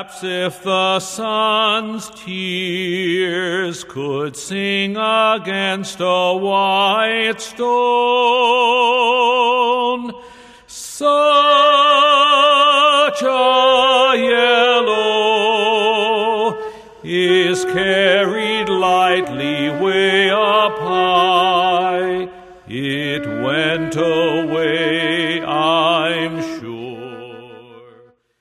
Perhaps if the sun's tears could sing against a white stone, such a yellow is carried lightly way up high. It went away, I'm sure.